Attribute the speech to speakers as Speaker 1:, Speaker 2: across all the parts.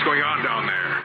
Speaker 1: going on down there?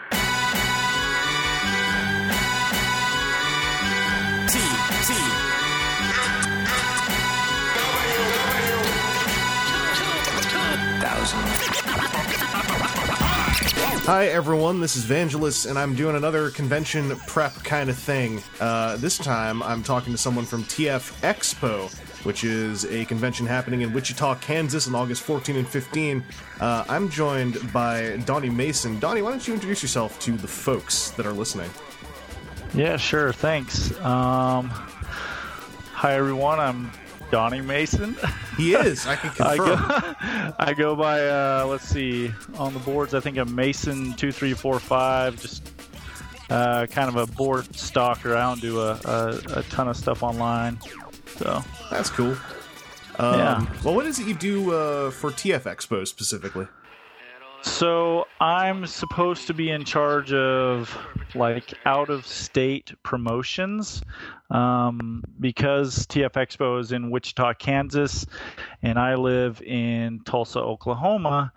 Speaker 2: Hi everyone, this is Vangelis, and I'm doing another convention prep kind of thing. This time I'm talking to someone from TF Expo, which is a convention happening in Wichita, Kansas on August 14 and 15. I'm joined by Donnie Mason. Donnie, why don't you introduce yourself to the folks that are listening?
Speaker 3: Yeah, sure, thanks. Hi everyone, I'm Donnie Mason.
Speaker 2: He is, I can confirm.
Speaker 3: I go by, let's see, on the boards I think I'm Mason2345, just kind of a board stalker. I don't do a ton of stuff online, so.
Speaker 2: That's cool.
Speaker 3: Yeah.
Speaker 2: Well, what is it you do for TF Expo specifically?
Speaker 3: So I'm supposed to be in charge of like out-of-state promotions because TF Expo is in Wichita, Kansas, and I live in Tulsa, Oklahoma.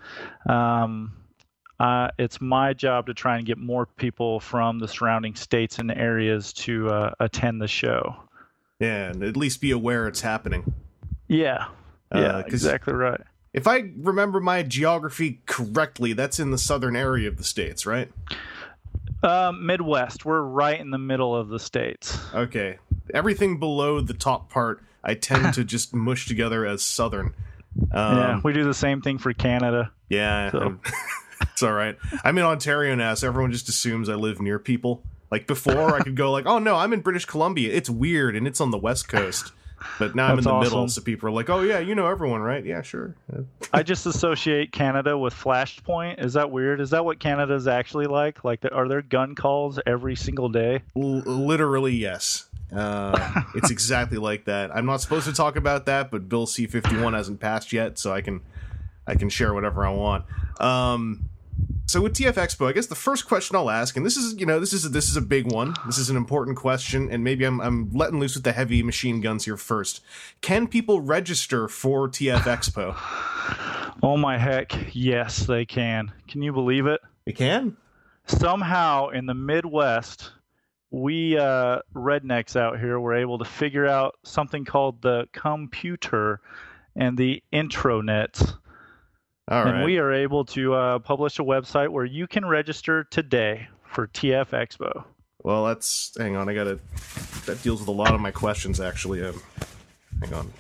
Speaker 3: It's my job to try and get more people from the surrounding states and areas to attend the show.
Speaker 2: Yeah, and at least be aware it's happening.
Speaker 3: Yeah, exactly right.
Speaker 2: If I remember my geography correctly, that's in the southern area of the states, right?
Speaker 3: Midwest. We're right in the middle of the states.
Speaker 2: Okay. Everything below the top part, I tend to just mush together as southern.
Speaker 3: Yeah, we do the same thing for Canada.
Speaker 2: Yeah,
Speaker 3: so.
Speaker 2: It's all right. I'm in Ontario now, so everyone just assumes I live near people. Like before, I could go like, oh no, I'm in British Columbia. It's weird, and it's on the West Coast. But now I'm in the middle, so people are like, oh yeah, you know everyone, right? Yeah, sure.
Speaker 3: I just associate Canada with Flashpoint. Is that weird? Is that what Canada is actually like? Like, are there gun calls every single day?
Speaker 2: Literally, yes. It's exactly like that. I'm not supposed to talk about that, but Bill C-51 hasn't passed yet, so I can share whatever I want. So with TF Expo, I guess the first question I'll ask, and this is a big one. This is an important question, and maybe I'm letting loose with the heavy machine guns here first. Can people register for TF Expo?
Speaker 3: Oh my heck, yes, they can. Can you believe it?
Speaker 2: They can?
Speaker 3: Somehow in the Midwest, we rednecks out here were able to figure out something called the computer and the intranet.
Speaker 2: All right.
Speaker 3: And we are able to publish a website where you can register today for TF Expo.
Speaker 2: Well, hang on, that deals with a lot of my questions, actually. Hang on.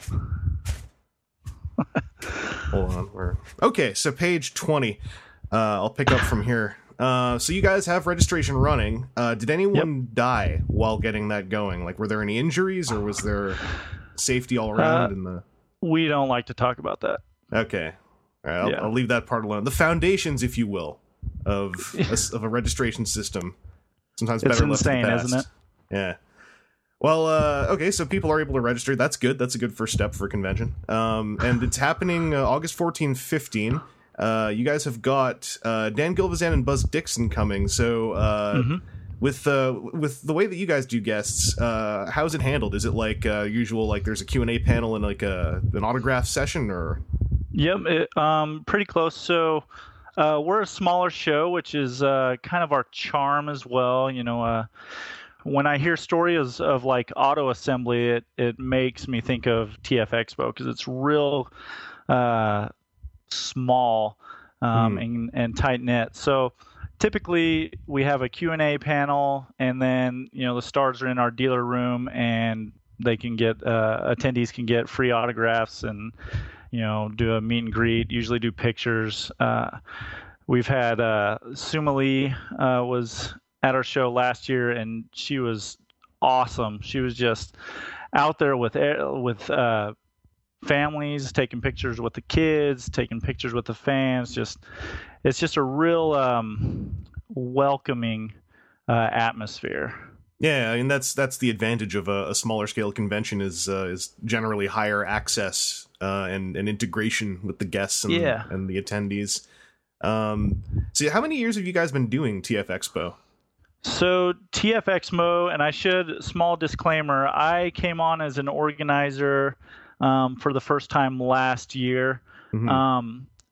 Speaker 2: Hold on. Okay, so page 20. I'll pick up from here. So you guys have registration running. Did anyone die while getting that going? Like, were there any injuries, or was there safety all around?
Speaker 3: We don't like to talk about that.
Speaker 2: Okay. All right, I'll leave that part alone. The foundations, if you will, of a registration system. Sometimes better left to the past.
Speaker 3: Isn't it?
Speaker 2: Yeah. Well, okay, so people are able to register. That's good. That's a good first step for a convention. And it's happening August 14, 15. You guys have got Dan Gilvezan and Buzz Dixon coming. So with the way that you guys do guests, how's it handled? Is it like usual, like there's a Q&A panel and like an autograph session, or...
Speaker 3: Yep, pretty close. So we're a smaller show, which is kind of our charm as well. You know, when I hear stories of like auto assembly, it makes me think of TF Expo because it's real small and tight knit. So typically we have a Q&A panel, and then the stars are in our dealer room, and they can get attendees can get free autographs and do a meet and greet, usually do pictures. We've had Suma Lee was at our show last year, and she was awesome. She was just out there with families, taking pictures with the kids, taking pictures with the fans. It's just a real welcoming atmosphere.
Speaker 2: Yeah, I mean that's the advantage of a smaller scale convention is generally higher access and integration with the guests and the attendees. So how many years have you guys been doing TF Expo?
Speaker 3: So TF Expo, and small disclaimer, I came on as an organizer for the first time last year. Mm-hmm.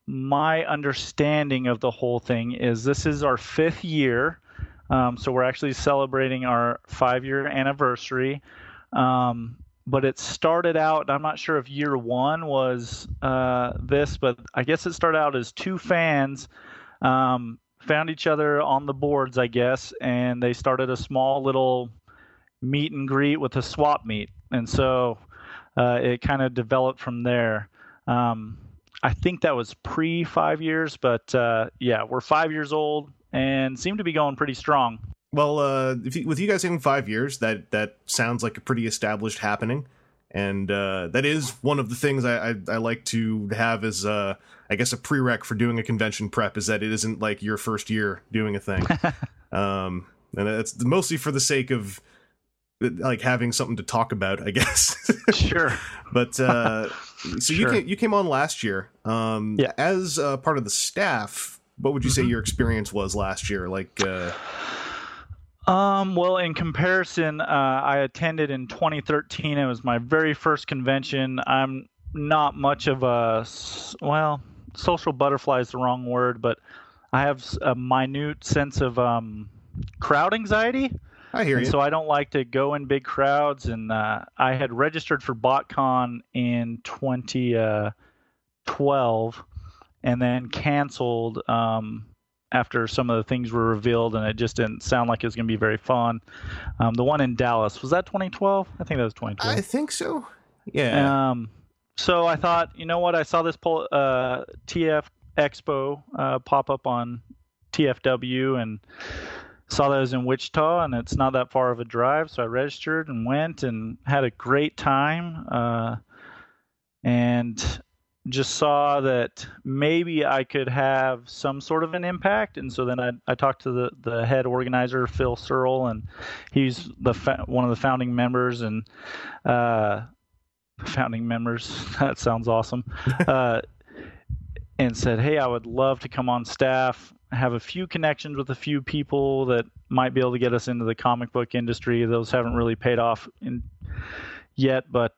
Speaker 3: my understanding of the whole thing is this is our 5th year. So we're actually celebrating our 5-year anniversary. But it started out, I'm not sure if year 1 was this, but I guess it started out as 2 fans found each other on the boards, I guess, and they started a small little meet and greet with a swap meet. And so it kind of developed from there. I think that was pre 5 years, but yeah, we're 5 years old and seem to be going pretty strong.
Speaker 2: Well, with you guys having 5 years, that sounds like a pretty established happening. And that is one of the things I like to have as, I guess, a prereq for doing a convention prep, is that it isn't like your first year doing a thing. And it's mostly for the sake of like having something to talk about, I guess.
Speaker 3: Sure.
Speaker 2: But so
Speaker 3: Sure.
Speaker 2: you came on last year.
Speaker 3: Yeah.
Speaker 2: As part of the staff, what would you say your experience was last year? Like,
Speaker 3: well, in comparison, I attended in 2013. It was my very first convention. I'm not much of social butterfly is the wrong word, but I have a minute sense of crowd anxiety.
Speaker 2: I hear you.
Speaker 3: So I don't like to go in big crowds. And I had registered for BotCon in 2012 and then canceled after some of the things were revealed, and it just didn't sound like it was going to be very fun. The one in Dallas, was that 2012? I think that was 2012.
Speaker 2: I think so. Yeah.
Speaker 3: So I thought, you know what? I saw this TF Expo pop up on TFW and saw that it was in Wichita, and it's not that far of a drive. So I registered and went and had a great time. And just saw that maybe I could have some sort of an impact. And so then I talked to the head organizer, Phil Searle, and he's one of the founding members. And founding members, that sounds awesome. And said, hey, I would love to come on staff, have a few connections with a few people that might be able to get us into the comic book industry. Those haven't really paid off yet, but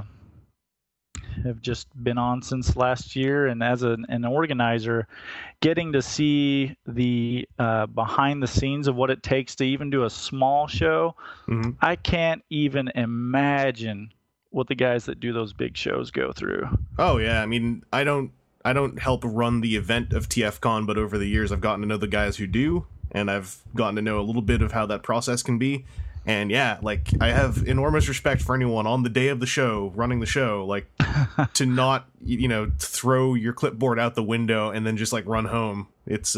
Speaker 3: have just been on since last year. And as an organizer, getting to see the behind the scenes of what it takes to even do a small show, I can't even imagine what the guys that do those big shows go through.
Speaker 2: Oh yeah, I mean, I don't help run the event of TFCon, but over the years I've gotten to know the guys who do, and I've gotten to know a little bit of how that process can be. And yeah, like, I have enormous respect for anyone on the day of the show, running the show, like, to not, throw your clipboard out the window and then just like run home. It's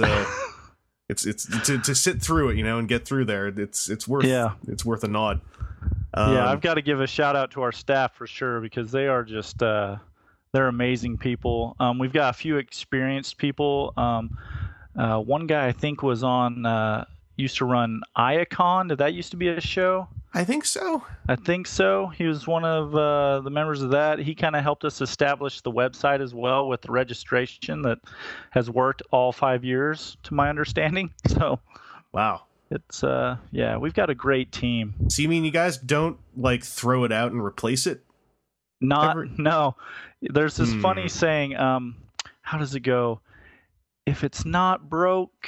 Speaker 2: to sit through it, and get through there. It's worth a nod.
Speaker 3: I've got to give a shout out to our staff for sure, because they are just they're amazing people. We've got a few experienced people. One guy I think was on used to run Iacon. Did that used to be a show?
Speaker 2: I think so.
Speaker 3: He was one of the members of that. He kind of helped us establish the website as well with the registration that has worked all 5 years, to my understanding. So,
Speaker 2: wow.
Speaker 3: It's we've got a great team.
Speaker 2: So you mean you guys don't like throw it out and replace it?
Speaker 3: No. There's this funny saying, how does it go? If it's not broke,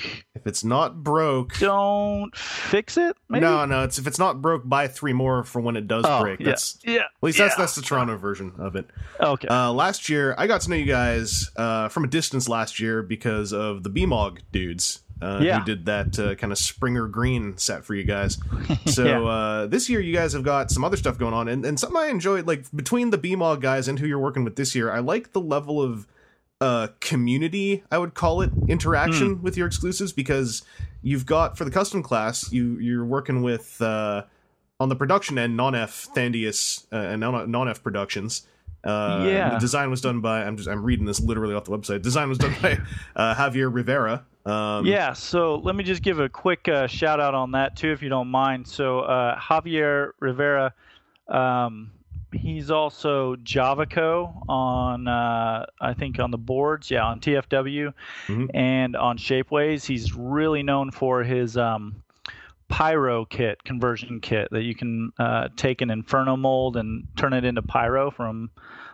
Speaker 3: don't fix it. Maybe?
Speaker 2: No. It's if it's not broke, buy 3 more for when it does break.
Speaker 3: Yeah.
Speaker 2: At least that's the Toronto version of it.
Speaker 3: Okay.
Speaker 2: Last year, I got to know you guys from a distance last year because of the BMOG dudes. Who did that kind of Springer Green set for you guys. So this year you guys have got some other stuff going on, and something I enjoyed, like, between the BMOG guys and who you're working with this year, I like the level of community, I would call it, interaction with your exclusives, because you've got, for the custom class, you're working with on the production end, Non-F Thandius and Non-F Productions. The design was done by, I'm reading this literally off the website. Design was done by Javier Rivera.
Speaker 3: So let me just give a quick shout out on that too, if you don't mind. So Javier Rivera, he's also Javaco on I think on the boards, on TFW, and on Shapeways. He's really known for his Pyro kit, conversion kit, that you can take an Inferno mold and turn it into Pyro from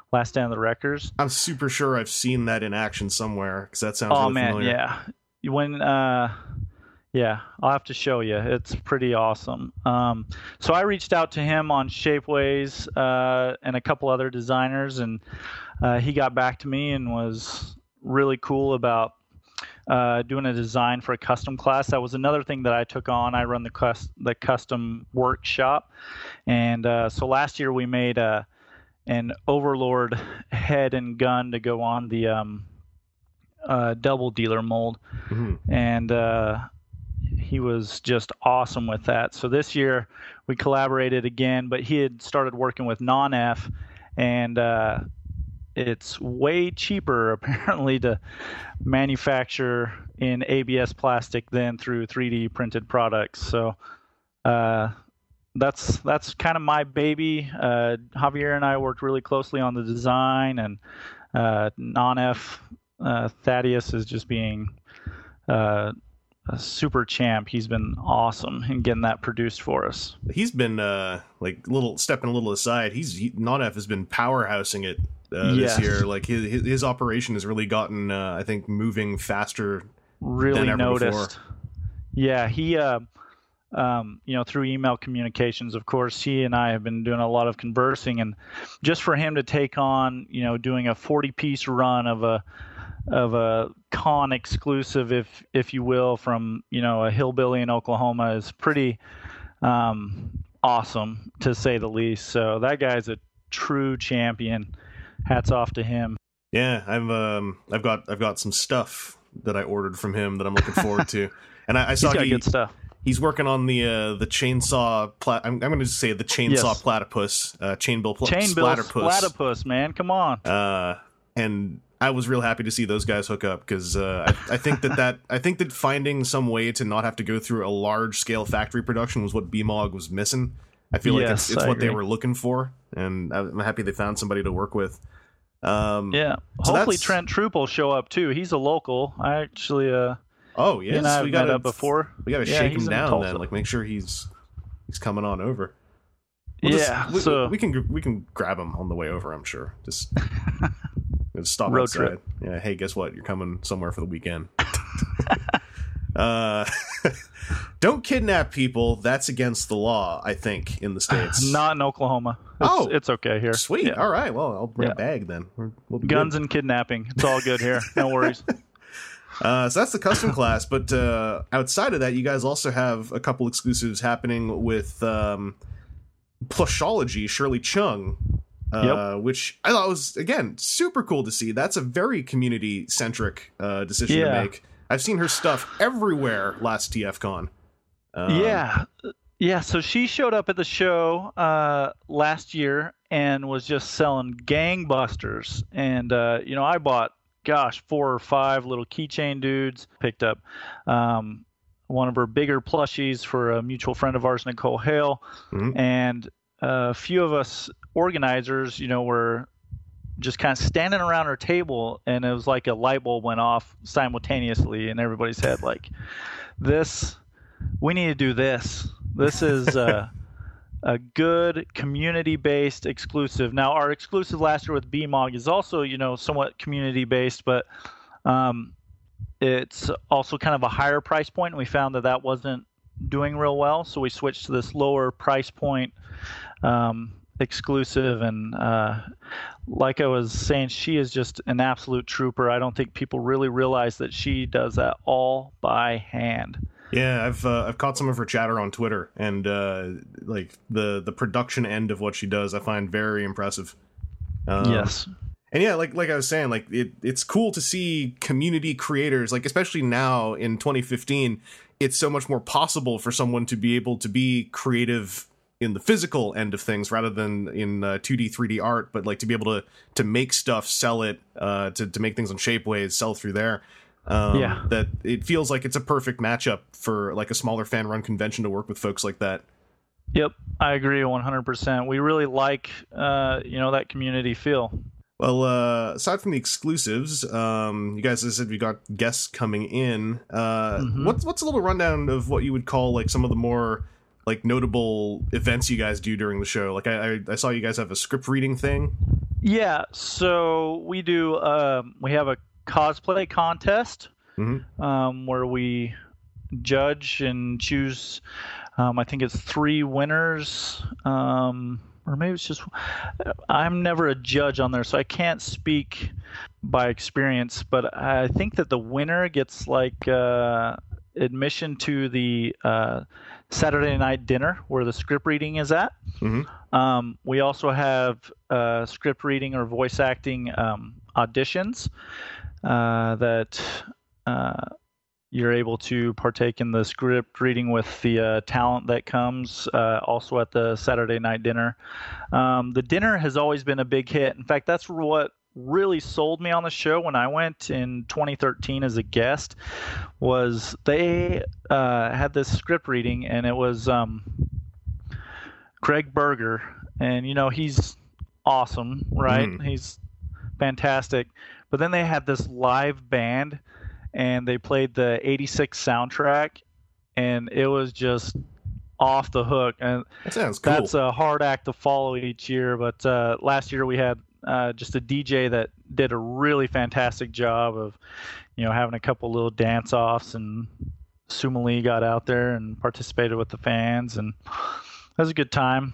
Speaker 3: Last Stand of the Wreckers.
Speaker 2: I'm super sure I've seen that in action somewhere because that sounds really familiar.
Speaker 3: Yeah. When yeah, I'll have to show you. It's pretty awesome. So I reached out to him on Shapeways and a couple other designers, and he got back to me and was really cool about doing a design for a custom class. That was another thing that I took on. I run the custom workshop, and so last year we made an Overlord head and gun to go on the double dealer mold, and he was just awesome with that. So this year we collaborated again, but he had started working with Non-F, and it's way cheaper apparently to manufacture in ABS plastic than through 3D printed products. So that's kind of my baby. Javier and I worked really closely on the design, and Non-F Thaddeus is just being a super champ. He's been awesome in getting that produced for us.
Speaker 2: He's been stepping a little aside. Non-F has been powerhousing it this year. Like his operation has really gotten I think moving faster.
Speaker 3: Really
Speaker 2: than ever
Speaker 3: noticed.
Speaker 2: Before.
Speaker 3: Yeah, he through email communications, of course, he and I have been doing a lot of conversing, and just for him to take on, doing a 40-piece run of a con exclusive, if you will, from a hillbilly in Oklahoma is pretty awesome, to say the least. So that guy's a true champion. Hats off to him.
Speaker 2: Yeah, I've got some stuff that I ordered from him that I'm looking forward to, and I saw
Speaker 3: he's got good stuff.
Speaker 2: He's working on the chainsaw. I'm going to say the chainsaw platypus, chainbill
Speaker 3: splatterpuss, man, come on.
Speaker 2: And I was real happy to see those guys hook up, because I think that finding some way to not have to go through a large scale factory production was what BMOG was missing. I feel like it's what they were looking for, and I'm happy they found somebody to work with.
Speaker 3: Hopefully Trent Troop will show up too. He's a local. I actually
Speaker 2: oh yes,
Speaker 3: I've met up before.
Speaker 2: We gotta shake him down then, like make sure he's coming on over. So we can grab him on the way over, I'm sure. Just stop
Speaker 3: road
Speaker 2: outside.
Speaker 3: Trip.
Speaker 2: Yeah, hey, guess what? You're coming somewhere for the weekend. Don't kidnap people. That's against the law, I think, in the States.
Speaker 3: Not in Oklahoma. It's okay here.
Speaker 2: Sweet.
Speaker 3: Yeah.
Speaker 2: All right. Well, I'll bring a bag then. We'll be
Speaker 3: Guns
Speaker 2: good.
Speaker 3: and kidnapping. It's all good here. No worries.
Speaker 2: So that's the custom class. But outside of that, you guys also have a couple exclusives happening with Plushology, Shirley Chung, which I thought was, again, super cool to see. That's a very community-centric decision to make. I've seen her stuff everywhere last TFCon.
Speaker 3: So she showed up at the show last year and was just selling gangbusters. And, I bought, 4 or 5 little keychain dudes. Picked up one of her bigger plushies for a mutual friend of ours, Nicole Hale. Mm-hmm. And a few of us organizers, were just kind of standing around her table, and it was like a light bulb went off simultaneously in everybody's head. Like, we need to do this. This is a good community-based exclusive. Now, our exclusive last year with BMOG is also, somewhat community-based, but it's also kind of a higher price point, and we found that wasn't doing real well, so we switched to this lower price point exclusive. And like I was saying, she is just an absolute trooper. I don't think people really realize that she does that all by hand.
Speaker 2: Yeah, I've caught some of her chatter on Twitter, and like the production end of what she does, I find very impressive.
Speaker 3: Yes.
Speaker 2: And yeah, like I was saying, like it's cool to see community creators, like especially now in 2015, it's so much more possible for someone to be able to be creative in the physical end of things rather than in 2D, 3D art, but like to be able to make stuff, sell it, to make things on Shapeways, sell through there. That it feels like it's a perfect matchup for like a smaller fan run convention to work with folks like that.
Speaker 3: Yep, I agree 100%. We really like that community feel.
Speaker 2: Well, aside from the exclusives, you guys, as I said, we got guests coming in. What's a little rundown of what you would call like some of the more like notable events you guys do during the show? Like I saw you guys have a script reading thing.
Speaker 3: Yeah, so we do. We have a cosplay contest where we judge and choose. I think it's 3 winners, or maybe it's just. I'm never a judge on there, so I can't speak by experience. But I think that the winner gets like admission to the Saturday night dinner where the script reading is at. We also have script reading or voice acting auditions that you're able to partake in the script reading with the talent that comes also at the Saturday night dinner. The dinner has always been a big hit. In fact, that's what really sold me on the show when I went in 2013 as a guest. Was they had this script reading, and it was Greg Berger, and he's awesome, right? He's fantastic. But then they had this live band, and they played the '86 soundtrack, and it was just off the hook. And
Speaker 2: that sounds cool.
Speaker 3: That's a hard act to follow each year, but last year we had just a DJ that did a really fantastic job of, having a couple little dance-offs, and Suma Lee got out there and participated with the fans, and it was a good time.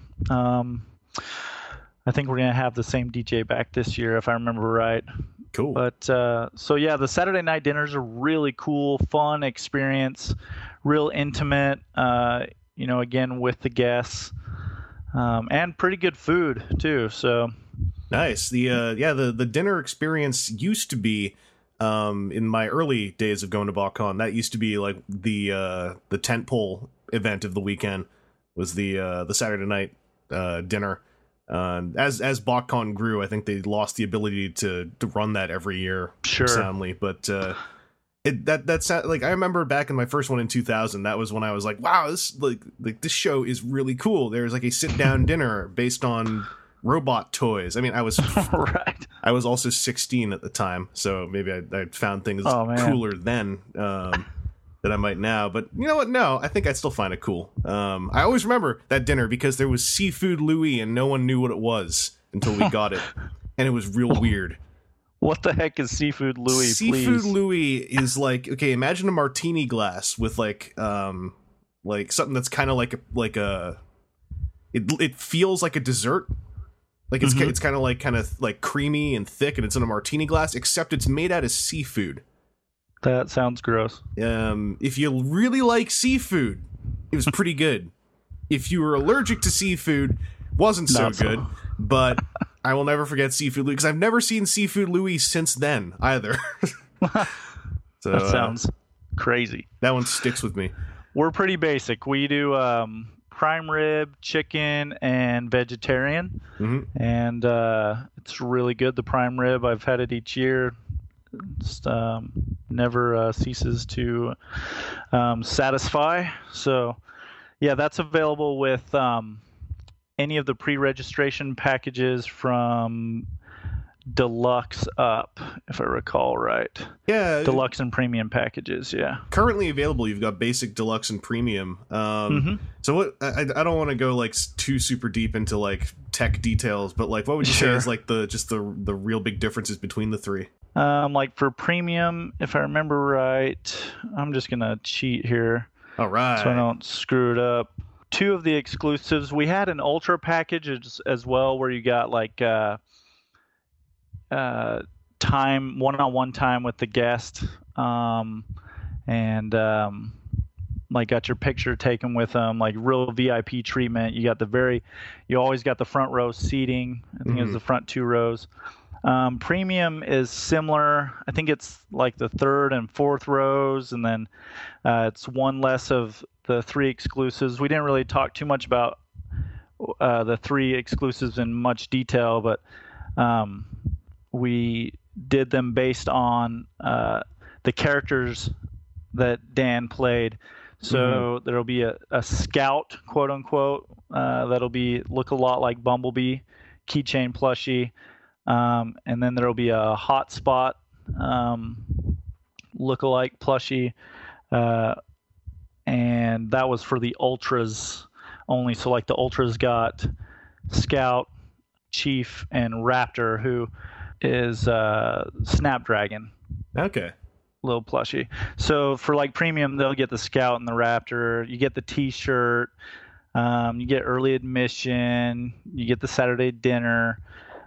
Speaker 3: I think we're going to have the same DJ back this year, if I remember right.
Speaker 2: Cool.
Speaker 3: But so yeah, the Saturday night dinners are really cool, fun experience, real intimate. Again with the guests, and pretty good food too. So
Speaker 2: nice. The dinner experience used to be in my early days of going to BotCon. That used to be like the tentpole event of the weekend was the Saturday night dinner. As BotCon grew, I think they lost the ability to run that every year.
Speaker 3: Sure.
Speaker 2: Soundly, but that's like I remember back in my first one in 2000. That was when I was like, wow, this like this show is really cool. There's like a sit down dinner based on robot toys. I mean, I was
Speaker 3: right.
Speaker 2: I was also 16 at the time, so maybe I found things cooler then than I might now. But you know what? No, I think I'd still find it cool. I always remember that dinner because there was Seafood Louie and no one knew what it was until we got it, and it was real weird.
Speaker 3: What the heck is Seafood Louie?
Speaker 2: Seafood Louie is like, okay, imagine a martini glass with like something that's kind of like a it feels like a dessert. Like it's kind of like creamy and thick, and it's in a martini glass, except it's made out of seafood.
Speaker 3: That sounds gross.
Speaker 2: If you really like seafood, it was pretty good. If you were allergic to seafood, wasn't so good. But I will never forget Seafood Louie, because I've never seen Seafood Louie since then either. So,
Speaker 3: that sounds crazy.
Speaker 2: That one sticks with me.
Speaker 3: We're pretty basic. We do prime rib, chicken, and vegetarian. And it's really good. The prime rib, I've had it each year. Just never ceases to satisfy. So yeah, that's available with any of the pre-registration packages from Deluxe up, if I recall right.
Speaker 2: Yeah,
Speaker 3: Deluxe and Premium packages. Yeah,
Speaker 2: currently available. You've got Basic, Deluxe, and Premium. So what? I don't want to go like too super deep into like tech details, but like, what would you say is like the real big differences between the three?
Speaker 3: Like for Premium, if I remember right, I'm just gonna cheat here.
Speaker 2: All right,
Speaker 3: so I don't screw it up. 2 of the exclusives. We had an Ultra package as well, where you got like time, one-on-one time with the guest, and like got your picture taken with them, like real VIP treatment. You always got the front row seating. I think it's the front 2 rows. Premium is similar. I think it's like the 3rd and 4th rows, and then it's one less of the 3 exclusives. We didn't really talk too much about the 3 exclusives in much detail, but we did them based on the characters that Dan played. So there'll be a scout, quote unquote, that'll look a lot like Bumblebee, keychain plushie. And then there'll be a hotspot look-alike plushie, and that was for the Ultras only. So like the Ultras got Scout, Chief and Raptor, who is Snapdragon.
Speaker 2: Okay.
Speaker 3: Little plushie. So for like premium, they'll get the Scout and the Raptor. You get the T-shirt. You get early admission. You get the Saturday dinner.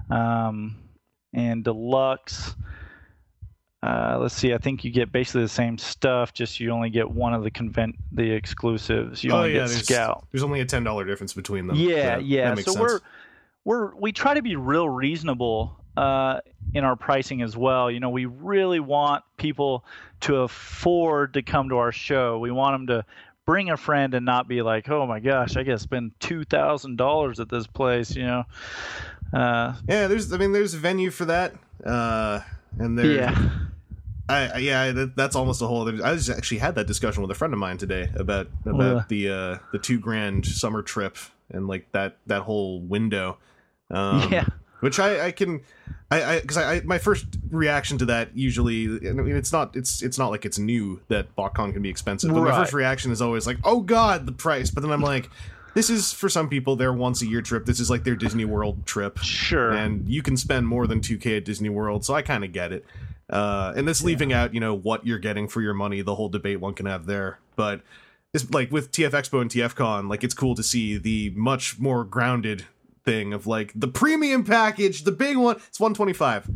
Speaker 3: And deluxe. Let's see. I think you get basically the same stuff. Just you only get one of the exclusives. You only get Scout.
Speaker 2: There's only a $10 difference between them.
Speaker 3: Yeah.
Speaker 2: That makes sense.
Speaker 3: We try to be real reasonable in our pricing as well. You know, we really want people to afford to come to our show. We want them to bring a friend and not be like, oh my gosh, I got to spend $2,000 at this place. You know.
Speaker 2: Yeah, there's a venue for that. And there. Yeah. That's almost a whole other. I just actually had that discussion with a friend of mine today about the $2,000 summer trip and like that whole window. Which because my first reaction to that usually, I mean, it's not like it's new that BotCon can be expensive. But my first reaction is always like, oh god, the price. But then I'm like, this is for some people their once a year trip. This is like their Disney World trip. Sure. And you can spend more than $2,000 at Disney World, so I kind of get it. And that's leaving out, you know, what you're getting for your money, the whole debate one can have there. But it's like with TF Expo and TFCon, like it's cool to see the much more grounded thing of like the premium package, the big one. It's $125.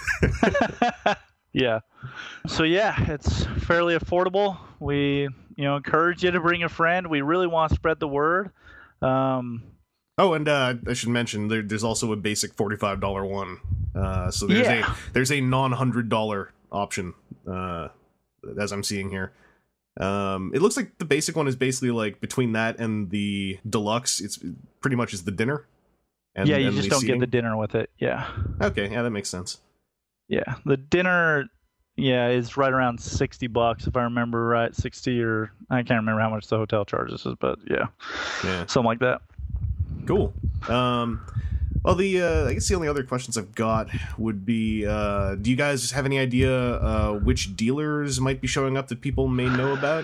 Speaker 3: Yeah. So yeah, it's fairly affordable. We, encourage you to bring a friend. We really want to spread the word. And I should mention there's also a basic $45 one. So there's a non-$100 option, as I'm seeing here. It looks like the basic one is basically like between that and the deluxe. It's pretty much is the dinner. You just don't get the dinner with it. Yeah.
Speaker 2: Okay. Yeah, that makes sense.
Speaker 3: Yeah, the dinner, is right around $60 if I remember right. 60 or I can't remember how much the hotel charges is, but yeah, something like that.
Speaker 2: Cool. Well, I guess the only other questions I've got would be, do you guys have any idea which dealers might be showing up that people may know about?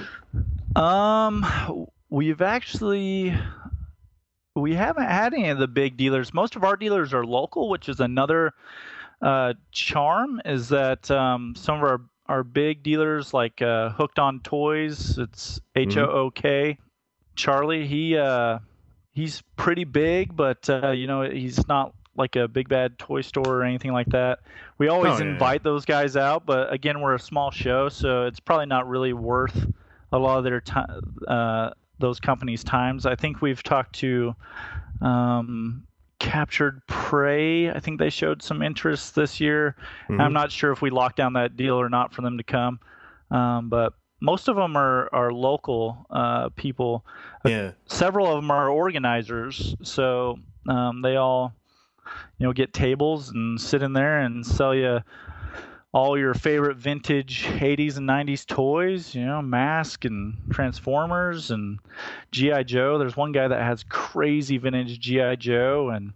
Speaker 3: We haven't had any of the big dealers. Most of our dealers are local, which is another charm, is that some of our big dealers like Hooked on Toys, it's HOOK. Charlie, he's pretty big, but he's not like a big bad toy store or anything like that. We always invite those guys out, but again, we're a small show, so it's probably not really worth a lot of their time, those companies' times. I think we've talked to Captured Prey. I think they showed some interest this year. I'm not sure if we locked down that deal or not for them to come, but most of them are local people.
Speaker 2: Yeah.
Speaker 3: Several of them are organizers, so they all get tables and sit in there and sell you all your favorite vintage 80s and 90s toys, Mask and Transformers and G.I. Joe. There's one guy that has crazy vintage G.I. Joe. And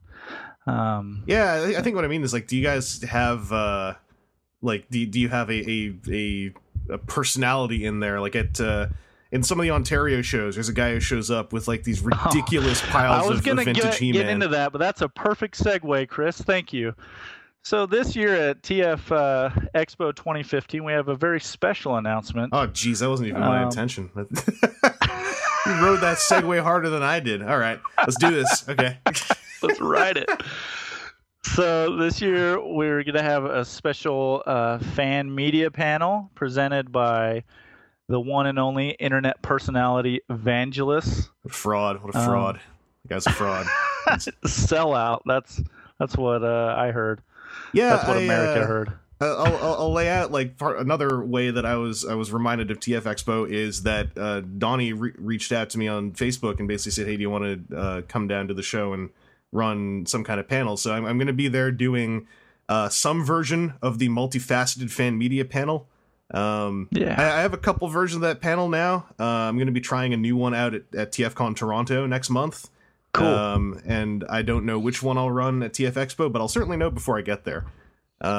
Speaker 2: I think what I mean is, like, do you guys have do you have a personality in there? Like in some of the Ontario shows, there's a guy who shows up with like these ridiculous piles of vintage He-Man.
Speaker 3: Get into that, but that's a perfect segue, Chris. Thank you. So this year at TF Expo 2015, we have a very special announcement.
Speaker 2: Oh, geez, that wasn't even my intention. You rode that segue harder than I did. All right, let's do this. Okay.
Speaker 3: Let's ride it. So this year, we're going to have a special fan media panel presented by the one and only internet personality, Vangelis.
Speaker 2: What a fraud. What a fraud. The guy's a fraud.
Speaker 3: Sellout. That's what I heard.
Speaker 2: Yeah,
Speaker 3: that's what America heard.
Speaker 2: I'll lay out another way that I was reminded of TF Expo is that Donnie reached out to me on Facebook and basically said, "Hey, do you want to come down to the show and run some kind of panel?" So I'm going to be there doing some version of the multifaceted fan media panel. I have a couple versions of that panel now. I'm going to be trying a new one out at TFCon Toronto next month.
Speaker 3: Cool.
Speaker 2: And I don't know which one I'll run at TF Expo, but I'll certainly know before I get there.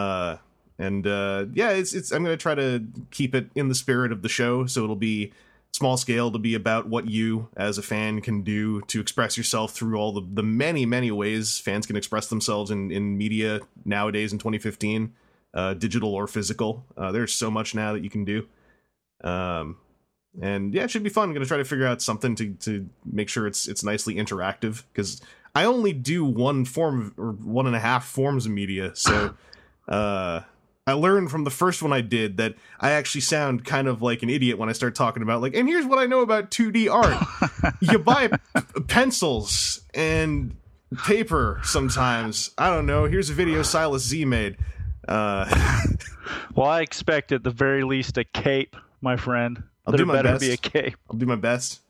Speaker 2: I'm going to try to keep it in the spirit of the show, so it'll be small scale to be about what you as a fan can do to express yourself through all the many, many ways fans can express themselves in media nowadays in 2015, digital or physical. There's so much now that you can do. And yeah, it should be fun. I'm going to try to figure out something to make sure it's nicely interactive, because I only do one form or 1.5 forms of media. So, I learned from the first one I did that I actually sound kind of like an idiot when I start talking about, like, and here's what I know about 2D art. You buy pencils and paper sometimes. I don't know. Here's a video Silas Z made.
Speaker 3: Well, I expect at the very least a cape, my friend.
Speaker 2: I'll do my best.
Speaker 3: Be a cape.
Speaker 2: I'll do my best.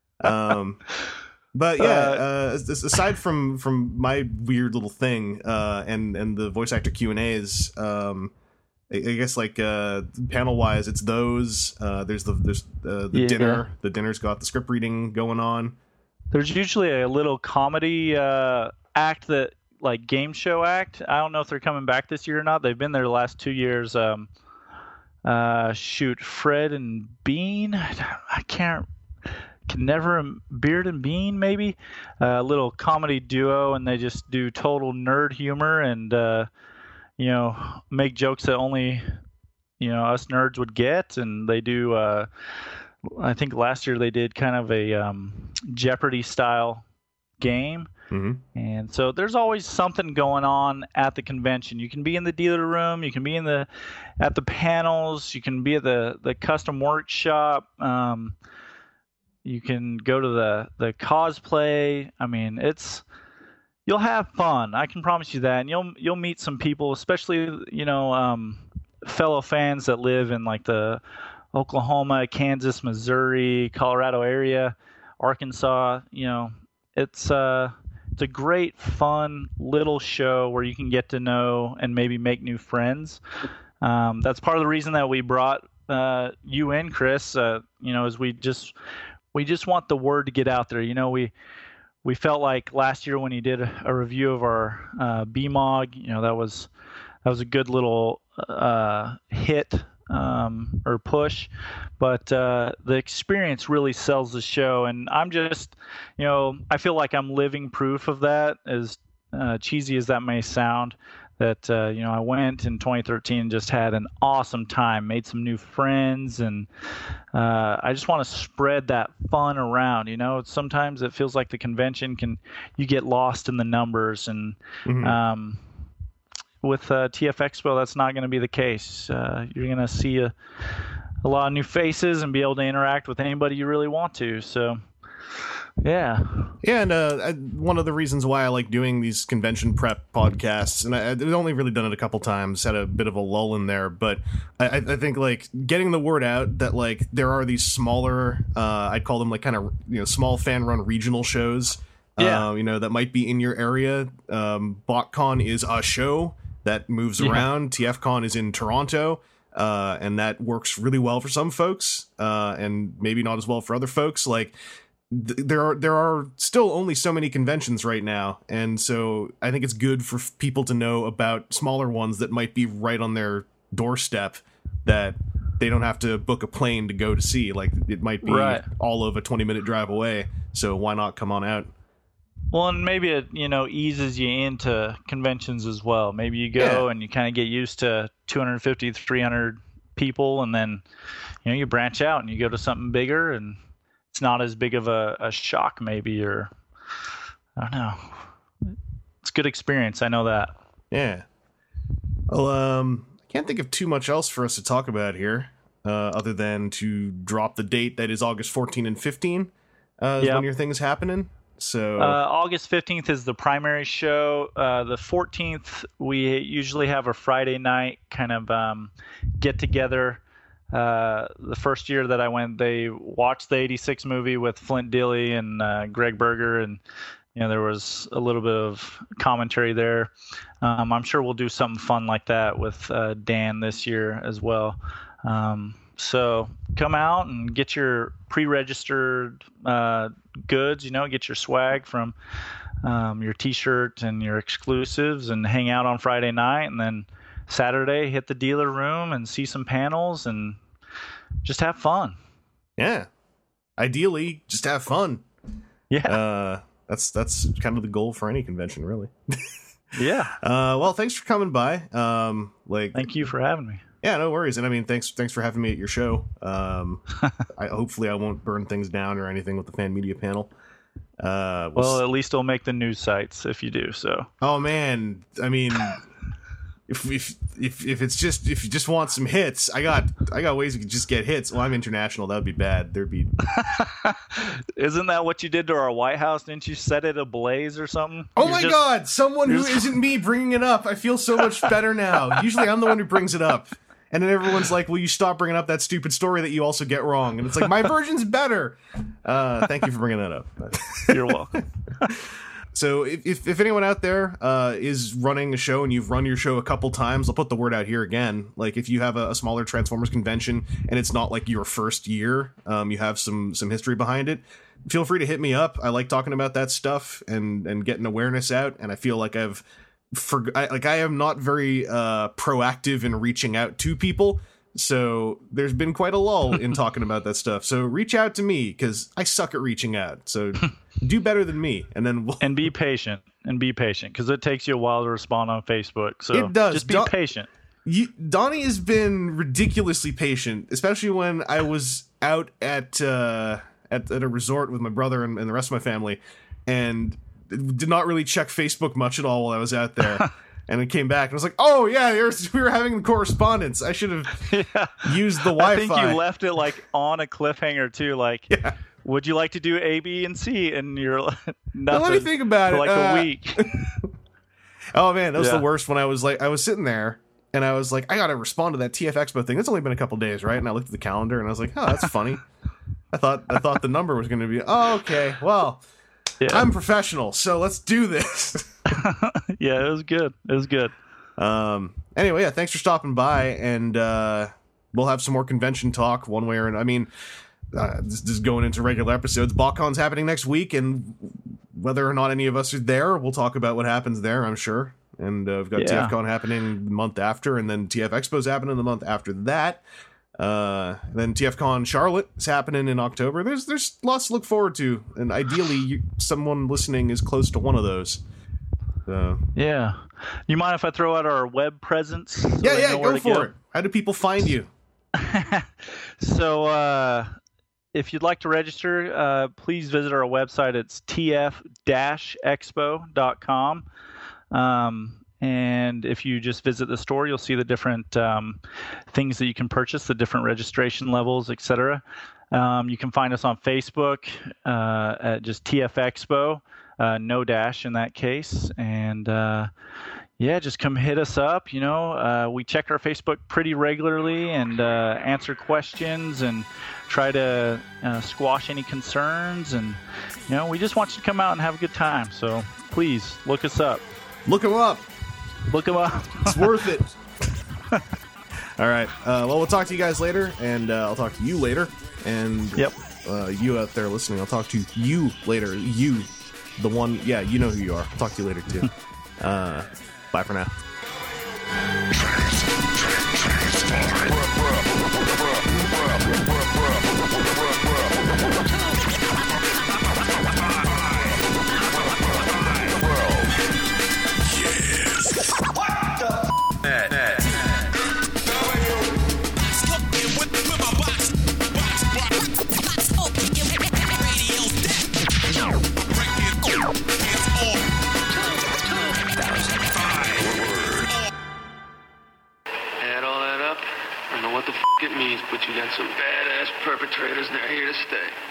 Speaker 2: But yeah, aside from my weird little thing, and the voice actor Q&As, I guess like panel wise, it's those. There's the dinner. The dinner's got the script reading going on.
Speaker 3: There's usually a little comedy act, that like game show act. I don't know if they're coming back this year or not. They've been there the last 2 years. Fred and Bean. I can never Beard and Bean, maybe a little comedy duo, and they just do total nerd humor and make jokes that only us nerds would get. And they do I think last year they did kind of a Jeopardy style game. Mm-hmm. And so there's always something going on at the convention. You can be in the dealer room, you can be at the panels, you can be at the custom workshop, you can go to the cosplay. I mean, you'll have fun. I can promise you that. And you'll meet some people, especially fellow fans that live in like the Oklahoma, Kansas, Missouri, Colorado area, Arkansas. It's a great, fun little show where you can get to know and maybe make new friends. That's part of the reason that we brought you in, Chris. Is we just want the word to get out there. We felt like last year when you did a review of our BMOG, that was a good little hit or push, but the experience really sells the show. And I'm just, I feel like I'm living proof of that, as cheesy as that may sound, that, I went in 2013 and just had an awesome time, made some new friends, and I just want to spread that fun around. Sometimes it feels like the convention you get lost in the numbers, and mm-hmm. With TF Expo, that's not going to be the case. You're going to see a lot of new faces and be able to interact with anybody you really want to. So, yeah.
Speaker 2: Yeah, and one of the reasons why I like doing these convention prep podcasts, and I've only really done it a couple times, had a bit of a lull in there, but I think like getting the word out that like there are these smaller, I'd call them like kind of small fan-run regional shows, that might be in your area. BotCon is a show that moves around. TFCon is in Toronto, and that works really well for some folks, and maybe not as well for other folks. Like there are still only so many conventions right now, and so I think it's good for people to know about smaller ones that might be right on their doorstep, that they don't have to book a plane to go to see. Like it might be all of a 20-minute drive away, so why not come on out?
Speaker 3: Well, and maybe it, eases you into conventions as well. Maybe you go and you kind of get used to 250, 300 people, and then, you branch out and you go to something bigger, and it's not as big of a shock maybe, or I don't know. It's a good experience. I know that.
Speaker 2: Yeah. Well, I can't think of too much else for us to talk about here, other than to drop the date that is August 14 and 15 is when your thing's happening. So
Speaker 3: August 15th is the primary show. The 14th, we usually have a Friday night kind of get together. The first year that I went, they watched the 86 movie with Flint Dille and Greg Berger, and there was a little bit of commentary there. I'm sure we'll do something fun like that with Dan this year as well. So come out and get your pre-registered goods, get your swag from your T-shirt and your exclusives, and hang out on Friday night, and then Saturday hit the dealer room and see some panels and just have fun.
Speaker 2: Yeah. ideally, just have fun.
Speaker 3: Yeah.
Speaker 2: That's kind of the goal for any convention, really.
Speaker 3: Yeah.
Speaker 2: Well, thanks for coming by.
Speaker 3: Thank you for having me.
Speaker 2: Yeah, no worries. And I mean, thanks for having me at your show. Hopefully I won't burn things down or anything with the fan media panel.
Speaker 3: Well, at least it'll make the news sites if you do so.
Speaker 2: Oh man, I mean, if you just want some hits, I got ways you could just get hits. Well, I'm international. That would be bad. There'd be.
Speaker 3: Isn't that what you did to our White House? Didn't you set it ablaze or something?
Speaker 2: Oh my God! Someone who isn't me bringing it up. I feel so much better now. Usually I'm the one who brings it up. And then everyone's like, will you stop bringing up that stupid story that you also get wrong? And it's like, my version's better. Thank you for bringing that up.
Speaker 3: You're welcome.
Speaker 2: So if anyone out there is running a show and you've run your show a couple times, I'll put the word out here again. Like if you have a smaller Transformers convention and it's not like your first year, you have some history behind it, feel free to hit me up. I like talking about that stuff and getting awareness out. And I feel like I am not very proactive in reaching out to people, so there's been quite a lull in talking about that stuff. So reach out to me because I suck at reaching out. So do better than me, and then
Speaker 3: and be patient because it takes you a while to respond on Facebook. So
Speaker 2: it does.
Speaker 3: Just be patient.
Speaker 2: Donnie has been ridiculously patient, especially when I was out at a resort with my brother and the rest of my family, and did not really check Facebook much at all while I was out there. And it came back and I was like, oh yeah, we were having correspondence. I should have used the Wi-Fi.
Speaker 3: I think you left it like on a cliffhanger too. Like, would you like to do A, B, and C? And you're like, nothing.
Speaker 2: Let me think about
Speaker 3: for
Speaker 2: it.
Speaker 3: Like a week.
Speaker 2: Oh man, that was the worst when I was sitting there and I was like, I got to respond to that TF Expo thing. It's only been a couple days, right? And I looked at the calendar and I was like, oh, that's funny. I thought the number was going to be, oh, okay, well, yeah. I'm professional, so let's do this.
Speaker 3: Yeah, it was good.
Speaker 2: Anyway, yeah, thanks for stopping by, and we'll have some more convention talk one way or another. I mean, this is going into regular episodes. BotCon's happening next week, and whether or not any of us are there, we'll talk about what happens there, I'm sure. And we've got TFCon happening the month after, and then TF Expo's happening the month after that. Then TFCon Charlotte is happening in October. There's lots to look forward to, and ideally someone listening is close to one of those.
Speaker 3: Yeah. You mind if I throw out our web presence? So
Speaker 2: yeah, go for it. How do people find you?
Speaker 3: So if you'd like to register, please visit our website. It's tf-expo.com. And if you just visit the store, you'll see the different things that you can purchase, the different registration levels, etc. You can find us on Facebook at just TF Expo, no dash in that case. And just come hit us up. You know, we check our Facebook pretty regularly and answer questions and try to squash any concerns. And, you know, we just want you to come out and have a good time. So please look us up.
Speaker 2: Look them up.
Speaker 3: It's
Speaker 2: worth it. All right. Well, we'll talk to you guys later, and I'll talk to you later. And you out there listening, I'll talk to you later. You, the one, you know who you are. I'll talk to you later, too. Bye for now.
Speaker 1: It means, but you got some badass perpetrators, and they're here to stay.